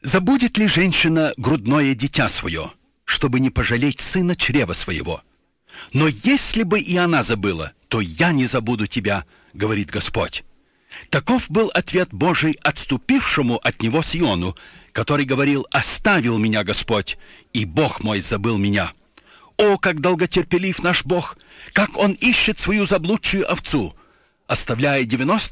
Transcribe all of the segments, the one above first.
Забудет ли женщина грудное дитя свое, чтобы не пожалеть сына чрева своего? Но если бы и она забыла, то я не забуду тебя, говорит Господь. Таков был ответ Божий отступившему от него Сиону, который говорил: «Оставил меня Господь, и Бог мой забыл меня». О, как долготерпелив наш Бог, как Он ищет свою заблудшую овцу, оставляя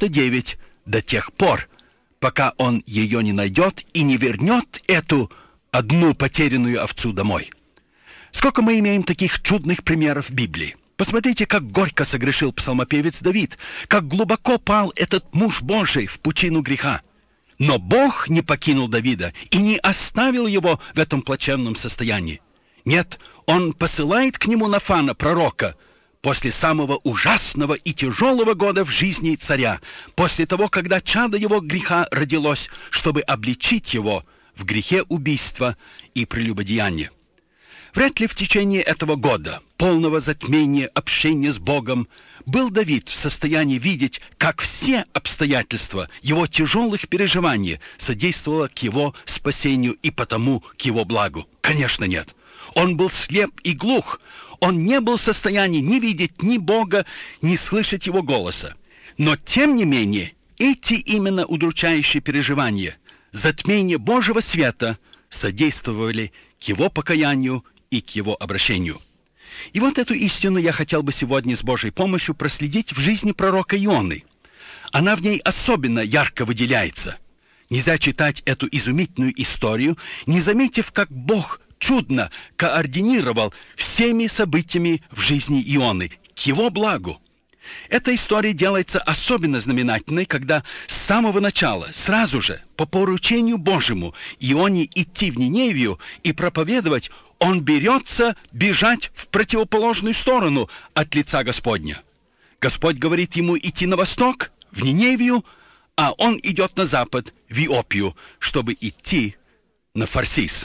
99 до тех пор, пока Он ее не найдет и не вернет эту одну потерянную овцу домой. Сколько мы имеем таких чудных примеров в Библии. Посмотрите, как горько согрешил псалмопевец Давид, как глубоко пал этот муж Божий в пучину греха. Но Бог не покинул Давида и не оставил его в этом плачевном состоянии. Нет, Он посылает к нему Нафана, пророка, после самого ужасного и тяжелого года в жизни царя, после того, когда чадо его греха родилось, чтобы обличить его в грехе убийства и прелюбодеяния. Вряд ли в течение этого года, полного затмения, общения с Богом, был Давид в состоянии видеть, как все обстоятельства его тяжелых переживаний содействовало к его спасению и потому к его благу. Конечно, нет. Он был слеп и глух. Он не был в состоянии ни видеть ни Бога, ни слышать Его голоса. Но, тем не менее, эти именно удручающие переживания, затмение Божьего света, содействовали к его покаянию и к его обращению. И вот эту истину я хотел бы сегодня с Божьей помощью проследить в жизни пророка Ионы. Она в ней особенно ярко выделяется. Нельзя читать эту изумительную историю, не заметив, как Бог чудно координировал всеми событиями в жизни Ионы к его благу. Эта история делается особенно знаменательной, когда с самого начала, сразу же, по поручению Божьему, Ионе идти в Ниневию и проповедовать, он берется бежать в противоположную сторону от лица Господня. Господь говорит ему идти на восток, в Ниневию, а он идет на запад, в Иопию, чтобы идти на Фарсис.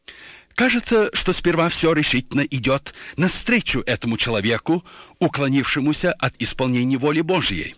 Кажется, что сперва все решительно идет навстречу этому человеку, уклонившемуся от исполнения воли Божьей.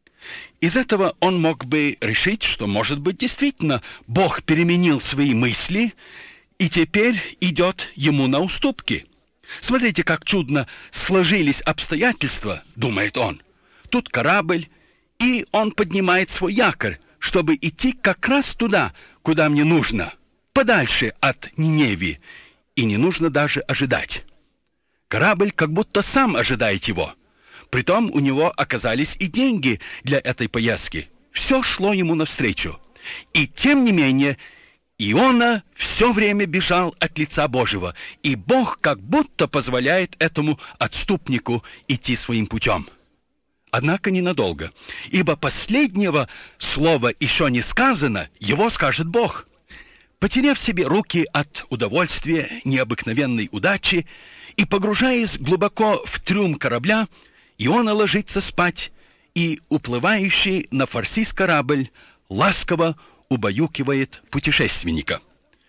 Из этого он мог бы решить, что, может быть, действительно Бог переменил свои мысли и теперь идет ему на уступки. Смотрите, как чудно сложились обстоятельства, думает он. Тут корабль, и он поднимает свой якорь, чтобы идти как раз туда, куда мне нужно, подальше от Ниневии, и не нужно даже ожидать. Корабль как будто сам ожидает его. Притом у него оказались и деньги для этой поездки. Все шло ему навстречу. И тем не менее, Иона все время бежал от лица Божьего, и Бог как будто позволяет этому отступнику идти своим путем. Однако ненадолго, ибо последнего слова еще не сказано, его скажет Бог. Потеряв себе руки от удовольствия, необыкновенной удачи, и погружаясь глубоко в трюм корабля, Иона ложится спать, и уплывающий на Фарсис корабль ласково убаюкивает путешественника.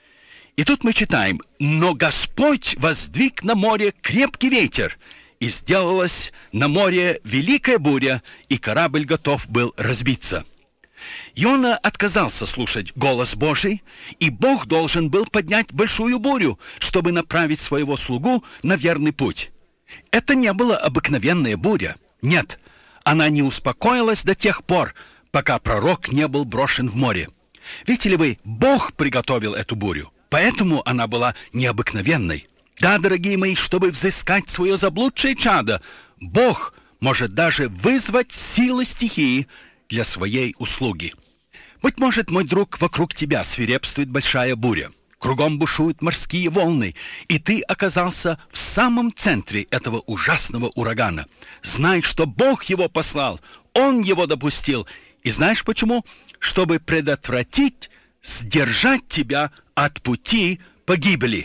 И тут мы читаем: «Но Господь воздвиг на море крепкий ветер, и сделалась на море великая буря, и корабль готов был разбиться». Иона отказался слушать голос Божий, и Бог должен был поднять большую бурю, чтобы направить своего слугу на верный путь. Это не была обыкновенная буря. Нет, она не успокоилась до тех пор, пока пророк не был брошен в море. Видите ли вы, Бог приготовил эту бурю, поэтому она была необыкновенной. Да, дорогие мои, чтобы взыскать свое заблудшее чадо, Бог может даже вызвать силы стихии для своей услуги. Быть может, мой друг, вокруг тебя свирепствует большая буря. Кругом бушуют морские волны, и ты оказался в самом центре этого ужасного урагана. Знай, что Бог его послал, Он его допустил. И знаешь почему? Чтобы предотвратить, сдержать тебя от пути погибели.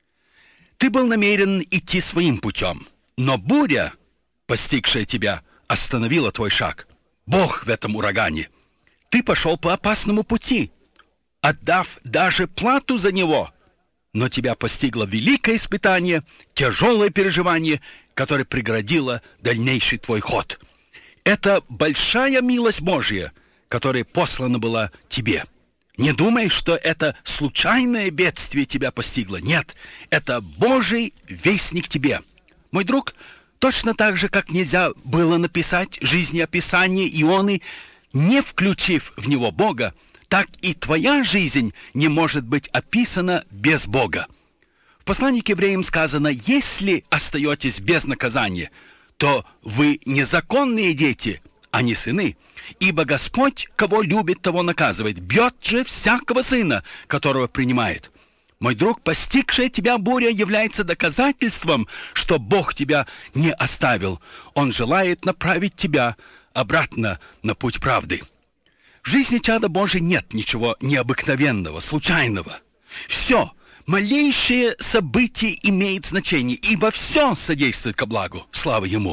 Ты был намерен идти своим путем, но буря, постигшая тебя, остановила твой шаг. Бог в этом урагане. Ты пошел по опасному пути, отдав даже плату за него. Но тебя постигло великое испытание, тяжелое переживание, которое преградило дальнейший твой ход. Это большая милость Божья, которая послана была тебе. Не думай, что это случайное бедствие тебя постигло. Нет, это Божий вестник тебе. Мой друг, точно так же, как нельзя было написать жизнеописание Ионы, не включив в него Бога, так и твоя жизнь не может быть описана без Бога. В послании к евреям сказано: если остаетесь без наказания, то вы незаконные дети, а не сыны. Ибо Господь, кого любит, того наказывает. Бьет же всякого сына, которого принимает. Мой друг, постигшая тебя буря является доказательством, что Бог тебя не оставил. Он желает направить тебя обратно на путь правды. В жизни чада Божия нет ничего необыкновенного, случайного. Все, малейшее событие имеет значение, ибо все содействует ко благу. Слава Ему.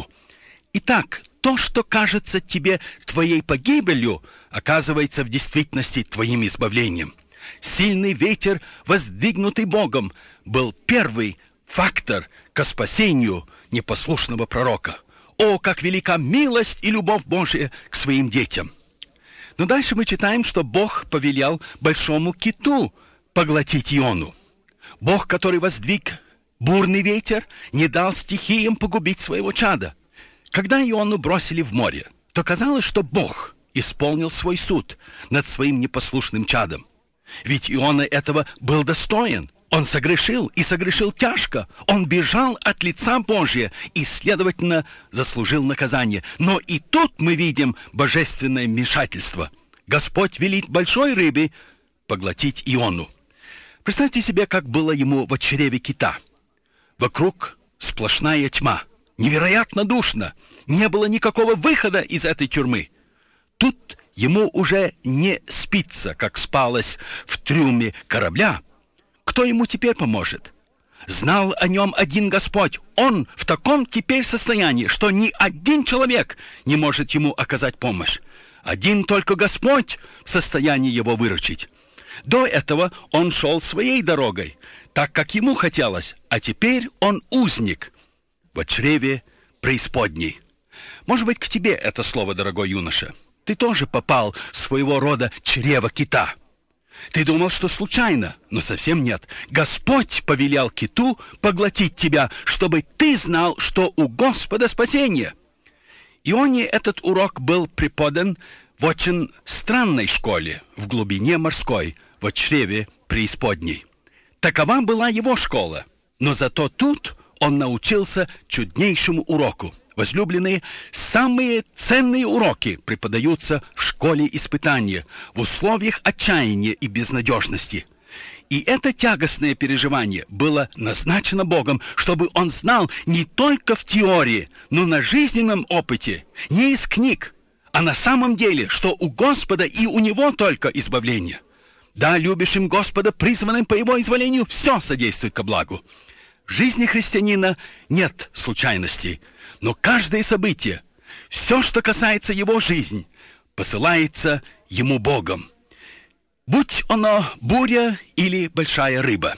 Итак, то, что кажется тебе твоей погибелью, оказывается в действительности твоим избавлением. Сильный ветер, воздвигнутый Богом, был первый фактор ко спасению непослушного пророка. О, как велика милость и любовь Божия к своим детям! Но дальше мы читаем, что Бог повелел большому киту поглотить Иону. Бог, который воздвиг бурный ветер, не дал стихиям погубить своего чада. Когда Иону бросили в море, то казалось, что Бог исполнил свой суд над своим непослушным чадом. Ведь Иона этого был достоин. Он согрешил, и согрешил тяжко. Он бежал от лица Божия и, следовательно, заслужил наказание. Но и тут мы видим божественное вмешательство. Господь велит большой рыбе поглотить Иону. Представьте себе, как было ему в чреве кита. Вокруг сплошная тьма. Невероятно душно. Не было никакого выхода из этой тюрьмы. Тут ему уже не спится, как спалось в трюме корабля. Кто ему теперь поможет? Знал о нем один Господь. Он в таком теперь состоянии, что ни один человек не может ему оказать помощь. Один только Господь в состоянии его выручить. До этого он шел своей дорогой, так как ему хотелось, а теперь он узник в чреве преисподней. Может быть, к тебе это слово, дорогой юноша. Ты тоже попал в своего рода чрево кита. Ты думал, что случайно, но совсем нет. Господь повелел киту поглотить тебя, чтобы ты знал, что у Господа спасение. Ионе этот урок был преподан в очень странной школе, в глубине морской, в чреве преисподней. Такова была его школа, но зато тут он научился чуднейшему уроку. Возлюбленные, самые ценные уроки преподаются в школе испытания, в условиях отчаяния и безнадежности. И это тягостное переживание было назначено Богом, чтобы он знал не только в теории, но на жизненном опыте, не из книг, а на самом деле, что у Господа и у Него только избавление. Да, любящим Господа, призванным по Его изволению, все содействует ко благу. В жизни христианина нет случайностей, но каждое событие, все, что касается его жизни, посылается ему Богом. Будь оно буря или большая рыба.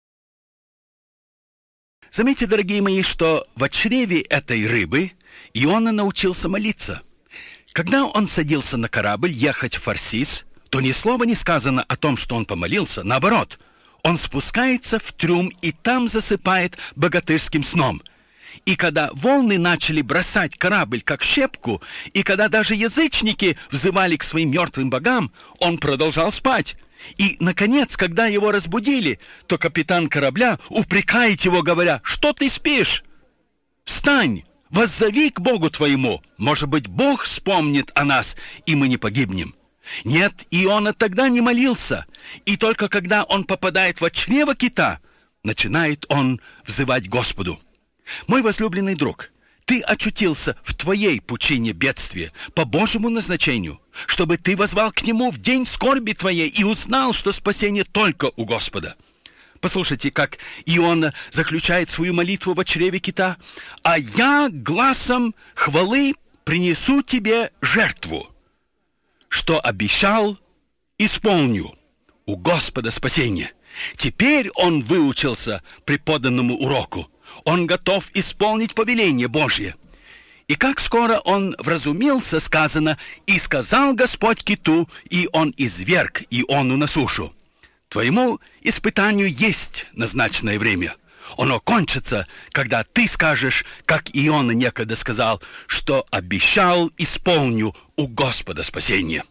Заметьте, дорогие мои, что в чреве этой рыбы Иона научился молиться. Когда он садился на корабль ехать в Фарсис, то ни слова не сказано о том, что он помолился. Наоборот, он спускается в трюм и там засыпает богатырским сном. И когда волны начали бросать корабль как щепку, и когда даже язычники взывали к своим мертвым богам, он продолжал спать. И, наконец, когда его разбудили, то капитан корабля упрекает его, говоря: «Что ты спишь? Встань, воззови к Богу твоему. Может быть, Бог вспомнит о нас, и мы не погибнем». Нет, Иона тогда не молился, и только когда он попадает в чрево кита, начинает он взывать Господу. Мой возлюбленный друг, ты очутился в твоей пучине бедствия по Божьему назначению, чтобы ты воззвал к Нему в день скорби твоей и узнал, что спасение только у Господа. Послушайте, как Иона заключает свою молитву в чреве кита. «А я гласом хвалы принесу тебе жертву. Что обещал, исполню. У Господа спасение». Теперь он выучился преподанному уроку. Он готов исполнить повеление Божье. И как скоро он вразумился, сказано, «И сказал Господь киту, и он изверг Иону на сушу». Твоему испытанию есть назначенное время. Оно кончится, когда ты скажешь, как Иона некогда сказал, что обещал, исполню у Господа спасение.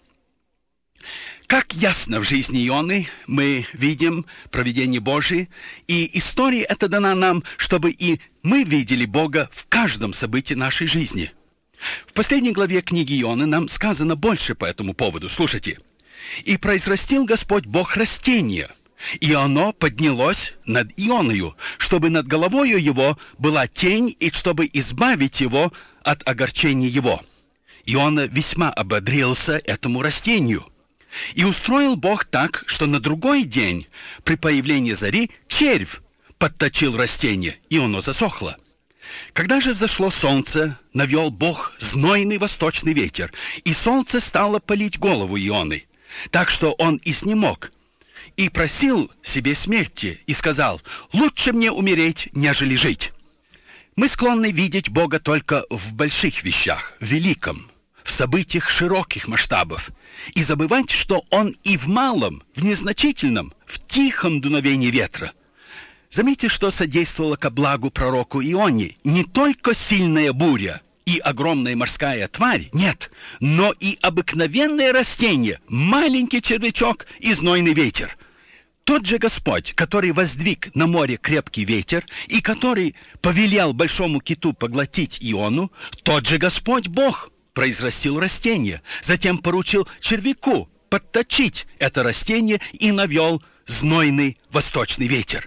Как ясно в жизни Ионы мы видим провидение Божие, и история эта дана нам, чтобы и мы видели Бога в каждом событии нашей жизни. В последней главе книги Ионы нам сказано больше по этому поводу. Слушайте. «И произрастил Господь Бог растение, и оно поднялось над Ионою, чтобы над головою его была тень, и чтобы избавить его от огорчения его. Иона весьма ободрился этому растению. И устроил Бог так, что на другой день, при появлении зари, червь подточил растение, и оно засохло. Когда же взошло солнце, навел Бог знойный восточный ветер, и солнце стало палить голову Ионы, так что он изнемог, и просил себе смерти, и сказал: «Лучше мне умереть, нежели жить». Мы склонны видеть Бога только в больших вещах, в великом, в событиях широких масштабов, и забывать, что Он и в малом, в незначительном, в тихом дуновении ветра. Заметьте, что содействовало ко благу пророку Ионе не только сильная буря и огромная морская тварь, нет, но и обыкновенное растение, маленький червячок и знойный ветер. Тот же Господь, который воздвиг на море крепкий ветер и который повелел большому киту поглотить Иону, тот же Господь Бог произрастил растение, затем поручил червяку подточить это растение и навел знойный восточный ветер.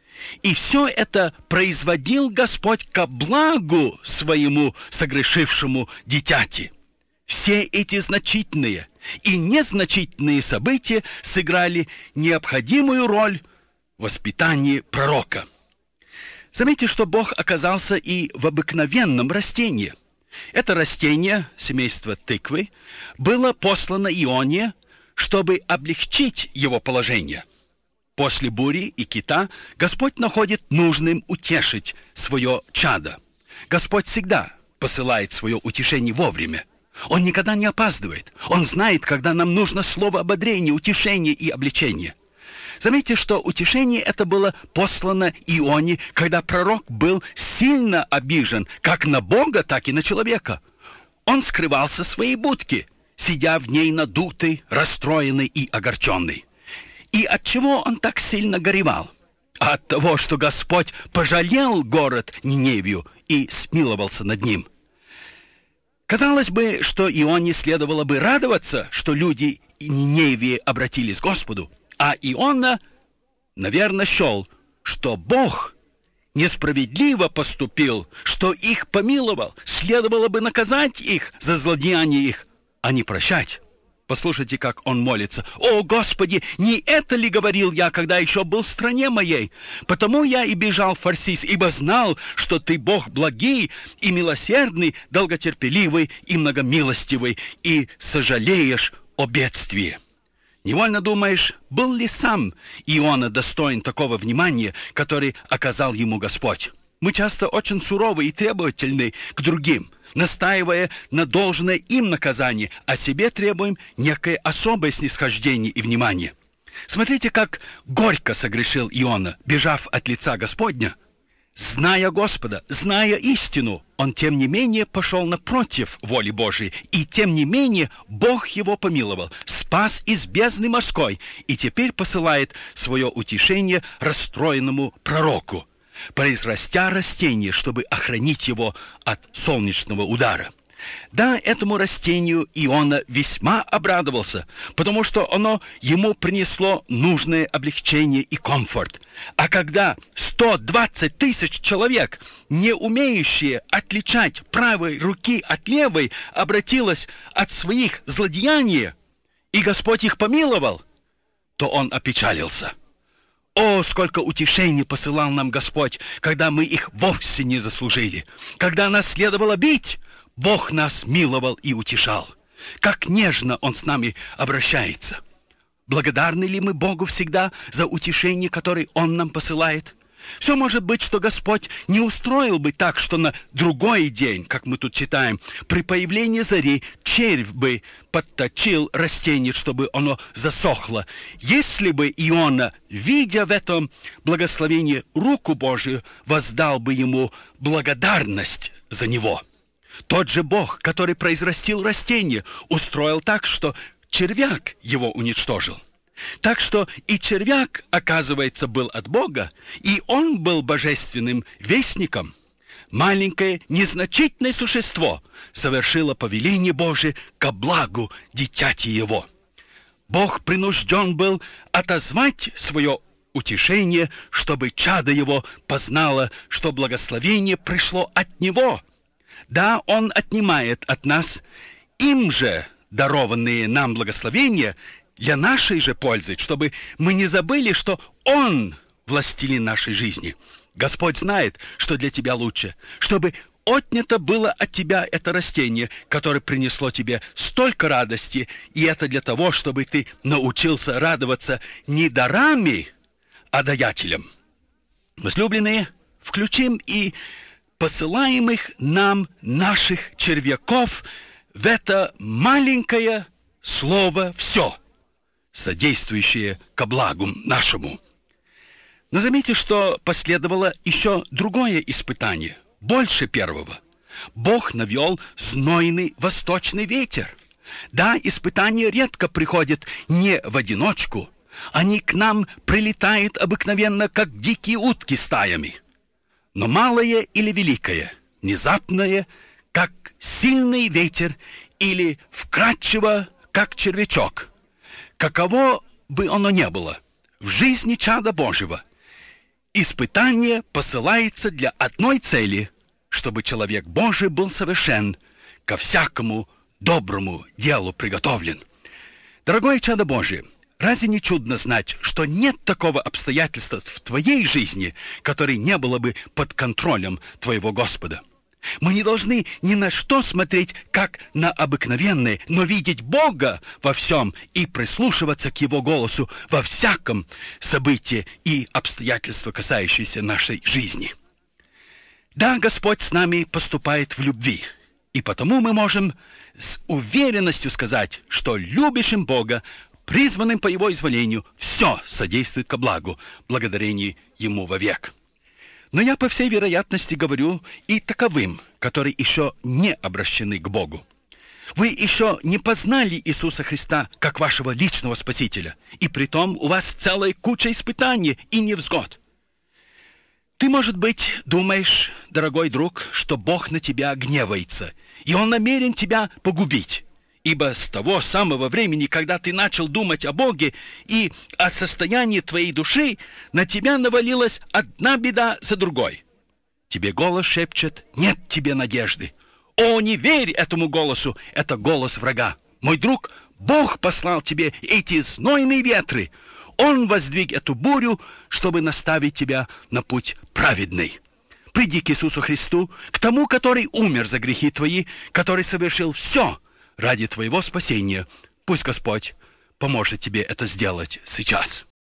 И все это производил Господь ко благу своему согрешившему дитяти. Все эти значительные и незначительные события сыграли необходимую роль в воспитании пророка. Заметьте, что Бог оказался и в обыкновенном растении. Это растение, семейство тыквы, было послано Ионе, чтобы облегчить его положение. После бури и кита Господь находит нужным утешить свое чадо. Господь всегда посылает свое утешение вовремя. Он никогда не опаздывает. Он знает, когда нам нужно слово ободрения, утешения и обличения. Заметьте, что утешение это было послано Ионе, когда пророк был сильно обижен как на Бога, так и на человека. Он скрывался в своей будке, сидя в ней надутый, расстроенный и огорченный. И от чего он так сильно горевал? От того, что Господь пожалел город Ниневию и смиловался над ним. Казалось бы, что Ионе следовало бы радоваться, что люди Ниневии обратились к Господу, а Иона, наверное, счел, что Бог несправедливо поступил, что их помиловал, следовало бы наказать их за злодеяние их, а не прощать. Послушайте, как он молится. «О, Господи, не это ли говорил я, когда еще был в стране моей? Потому я и бежал в Фарсис, ибо знал, что Ты Бог благий и милосердный, долготерпеливый и многомилостивый, и сожалеешь о бедствии». Невольно думаешь, был ли сам Иона достоин такого внимания, который оказал ему Господь? Мы часто очень суровы и требовательны к другим, настаивая на должное им наказание, а себе требуем некое особое снисхождение и внимание. Смотрите, как горько согрешил Иона, бежав от лица Господня. Зная Господа, зная истину, он тем не менее пошел напротив воли Божией, и тем не менее Бог его помиловал, спас из бездны морской, и теперь посылает свое утешение расстроенному пророку, произрастя растение, чтобы охранить его от солнечного удара. Да, этому растению Иона весьма обрадовался, потому что оно ему принесло нужное облегчение и комфорт. А когда 120 тысяч человек, не умеющие отличать правой руки от левой, обратилось от своих злодеяний, и Господь их помиловал, то он опечалился. О, сколько утешений посылал нам Господь, когда мы их вовсе не заслужили. Когда нас следовало бить, Бог нас миловал и утешал. Как нежно Он с нами обращается. Благодарны ли мы Богу всегда за утешение, которое Он нам посылает? Все может быть, что Господь не устроил бы так, что на другой день, как мы тут читаем, при появлении зари червь бы подточил растение, чтобы оно засохло. Если бы Иона, видя в этом благословении руку Божию, воздал бы ему благодарность за него. Тот же Бог, который произрастил растение, устроил так, что червяк его уничтожил. Так что и червяк, оказывается, был от Бога, и он был божественным вестником. Маленькое, незначительное существо совершило повеление Божие ко благу дитяти его. Бог принужден был отозвать свое утешение, чтобы чадо его познало, что благословение пришло от него. Да, он отнимает от нас им же дарованные нам благословения для нашей же пользы, чтобы мы не забыли, что Он властелин нашей жизни. Господь знает, что для тебя лучше, чтобы отнято было от тебя это растение, которое принесло тебе столько радости, и это для того, чтобы ты научился радоваться не дарами, а даятелям. Возлюбленные, включим и посылаемых нам наших червяков в это маленькое слово «все», содействующее ко благу нашему. Но заметьте, что последовало еще другое испытание, больше первого. Бог навел знойный восточный ветер. Да, испытания редко приходят не в одиночку. Они к нам прилетают обыкновенно, как дикие утки стаями. Но малое или великое, внезапное, как сильный ветер, или вкрадчиво, как червячок. Каково бы оно ни было, в жизни чада Божьего испытание посылается для одной цели, чтобы человек Божий был совершен, ко всякому доброму делу приготовлен. Дорогое чадо Божие, разве не чудно знать, что нет такого обстоятельства в твоей жизни, которое не было бы под контролем твоего Господа? Мы не должны ни на что смотреть, как на обыкновенное, но видеть Бога во всем и прислушиваться к Его голосу во всяком событии и обстоятельстве, касающиеся нашей жизни. Да, Господь с нами поступает в любви, и потому мы можем с уверенностью сказать, что любящим Бога, призванным по Его изволению, все содействует ко благу, благодарение Ему вовек. Но я, по всей вероятности, говорю и таковым, которые еще не обращены к Богу. Вы еще не познали Иисуса Христа как вашего личного Спасителя, и притом у вас целая куча испытаний и невзгод. Ты, может быть, думаешь, дорогой друг, что Бог на тебя гневается, и Он намерен тебя погубить. Ибо с того самого времени, когда ты начал думать о Боге и о состоянии твоей души, на тебя навалилась одна беда за другой. Тебе голос шепчет: нет тебе надежды. О, не верь этому голосу, это голос врага. Мой друг, Бог послал тебе эти знойные ветры. Он воздвиг эту бурю, чтобы наставить тебя на путь праведный. Приди к Иисусу Христу, к тому, который умер за грехи твои, который совершил все ради твоего спасения. Пусть Господь поможет тебе это сделать сейчас.